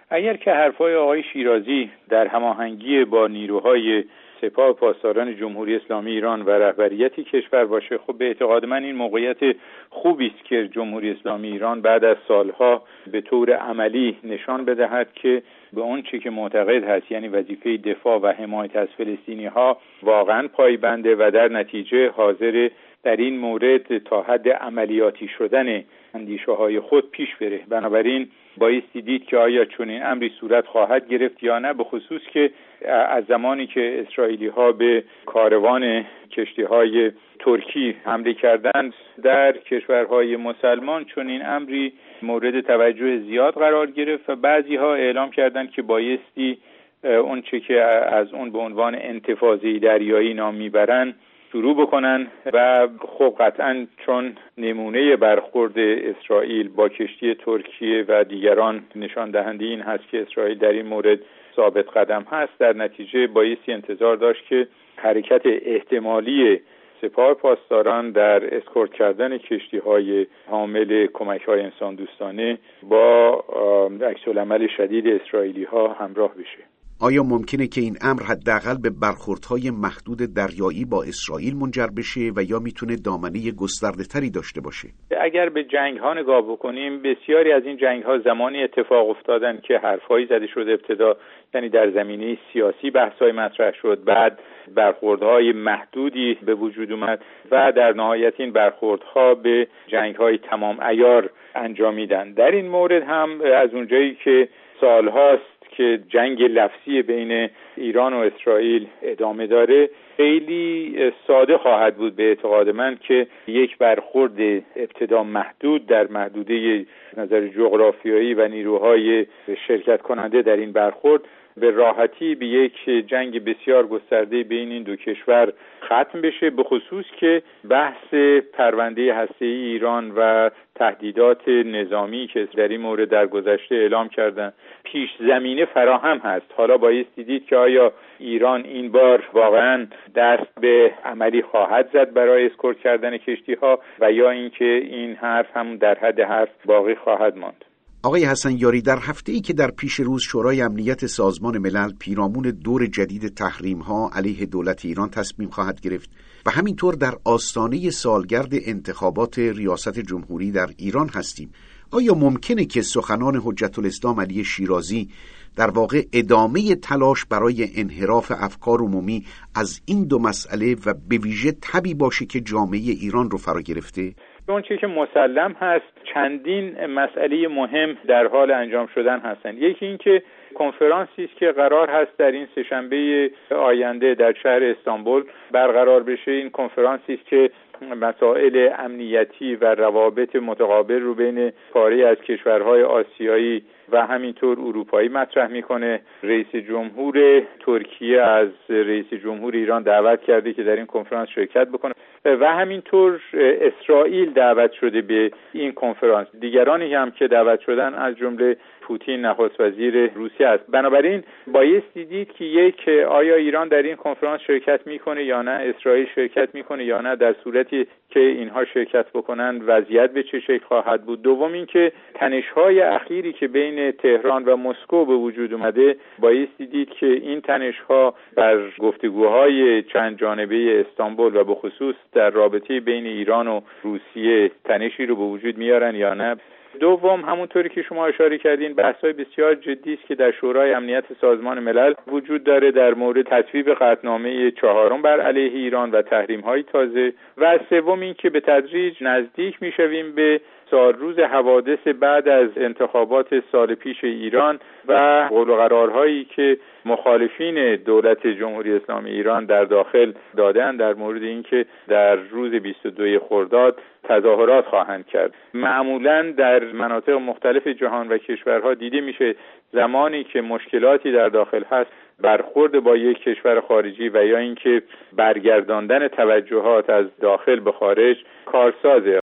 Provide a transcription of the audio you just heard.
اگر که حرفای آقای شیرازی در هماهنگی با نیروهای سپاه پاسداران جمهوری اسلامی ایران و رهبریت کشور باشه، خب به اعتقاد من این موقعیت خوبی است که جمهوری اسلامی ایران بعد از سالها به طور عملی نشان بدهد که به اون چی که معتقد هست، یعنی وظیفه دفاع و حمایت از فلسطینی‌ها واقعا پایبنده و در نتیجه حاضر در این مورد تا حد عملیاتی شدن اندیشه‌های خود پیش بره. بنابراین بایستی دید که آیا چنین امری صورت خواهد گرفت یا نه، به خصوص که از زمانی که اسرائیلی‌ها به کاروان کشتی‌های ترکی حمله کردند در کشورهای مسلمان چنین امری مورد توجه زیاد قرار گرفت و بعضی‌ها اعلام کردند که بایستی اون چه که از اون به عنوان انتفاضه دریایی نام میبرن شروع بکنن و خب قطعاً چون نمونه برخورد اسرائیل با کشتی ترکیه و دیگران نشان دهنده این هست که اسرائیل در این مورد ثابت قدم هست، در نتیجه بایستی انتظار داشت که حرکت احتمالی سپاه پاسداران در اسکورت کردن کشتی‌های حامل کمک‌های انسان دوستانه با عکس‌العمل شدید اسرائیلی‌ها همراه بشه. آیا ممکنه که این امر حداقل به برخوردهای محدود دریایی با اسرائیل منجر بشه و یا میتونه دامنه گسترده‌تری داشته باشه؟ اگر به جنگ‌ها نگاه بکنیم، بسیاری از این جنگ‌ها زمانی اتفاق افتادن که حرفایی زده شد ابتدا، یعنی در زمینه سیاسی بحث‌های مطرح شد، بعد برخوردهای محدودی به وجود اومد و در نهایت این برخوردها به جنگ‌های تمام عیار انجامیدن. در این مورد هم از اونجایی که سال‌هاست که جنگ لفظی بین ایران و اسرائیل ادامه داره، خیلی ساده خواهد بود به اعتقاد من که یک برخورد ابتدا محدود در محدوده نظر جغرافیایی و نیروهای شرکت کننده در این برخورد به راحتی به یک جنگ بسیار گسترده بین این دو کشور ختم بشه، به خصوص که بحث پرونده هسته‌ای ایران و تهدیدات نظامی که در این مورد در گذشته اعلام کردن پیش زمینه فراهم هست. حالا بایستی دید که آیا ایران این بار واقعا دست به عملی خواهد زد برای اسکورت کردن کشتی‌ها و یا اینکه این حرف هم در حد حرف باقی خواهد ماند. آقای حسن یاری، در هفته‌ای که در پیش روز شورای امنیت سازمان ملل پیرامون دور جدید تحریم‌ها علیه دولت ایران تصمیم خواهد گرفت و همینطور در آستانه سالگرد انتخابات ریاست جمهوری در ایران هستیم، آیا ممکنه که سخنان حجت الاسلام علی شیرازی در واقع ادامه تلاش برای انحراف افکار عمومی از این دو مسئله و به ویژه تبی باشه که جامعه ایران رو فرا گرفته؟ اون چیزی که مسلم هست، چندین مسئله مهم در حال انجام شدن هستند. یکی این که کنفرانسی است که قرار هست در این سه‌شنبه آینده در شهر استانبول برقرار بشه. این کنفرانسی است که مسائل امنیتی و روابط متقابل رو بین پاره از کشورهای آسیایی و همینطور اروپایی مطرح میکنه. رئیس جمهور ترکیه از رئیس جمهور ایران دعوت کرده که در این کنفرانس شرکت بکنه و همینطور اسرائیل دعوت شده به این کنفرانس. دیگرانی هم که دعوت شدن از جمله پوتین نخست وزیر روسیه است. بنابراین بایستی دید که آیا ایران در این کنفرانس شرکت میکنه یا نه، اسرائیل شرکت میکنه یا نه. در صورتی که اینها شرکت بکنن وضعیت به چه شکل خواهد بود. دوم اینکه تنش‌های اخیری که بین تهران و مسکو به وجود اومده، بایستی دید که این تنش‌ها بر گفتگوهای چند جانبه استانبول و به خصوص در رابطه بین ایران و روسیه تنشی رو به وجود میارن یا نه. دوم، همونطوری که شما اشاره کردین، بحث‌های بسیار جدی است که در شورای امنیت سازمان ملل وجود داره در مورد تصویب قطعنامه 4 بر علیه ایران و تحریم‌های تازه. و سوم این که به تدریج نزدیک می‌شویم به سالروز حوادث بعد از انتخابات سال پیش ایران و قول و قرارهایی که مخالفین دولت جمهوری اسلامی ایران در داخل دادن در مورد اینکه در روز 22 خرداد تظاهرات خواهند کرد. معمولاً در مناطق مختلف جهان و کشورها دیده میشه زمانی که مشکلاتی در داخل هست، برخورد با یک کشور خارجی و یا اینکه برگرداندن توجهات از داخل به خارج کارسازه.